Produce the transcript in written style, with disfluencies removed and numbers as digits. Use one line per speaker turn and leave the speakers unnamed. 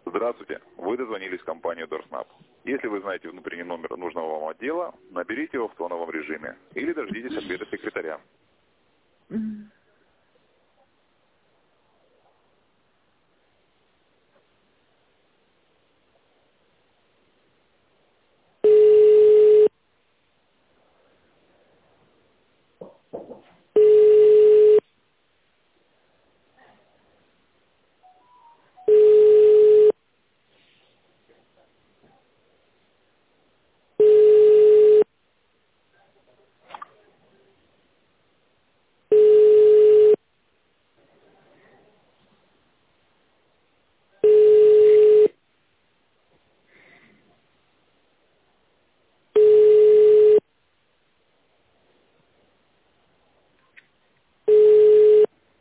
Здравствуйте. Вы дозвонились в компанию Дорснаб. Если вы знаете внутренний номер нужного вам отдела, наберите его в тоновом режиме или дождитесь ответа секретаря.
Мгм.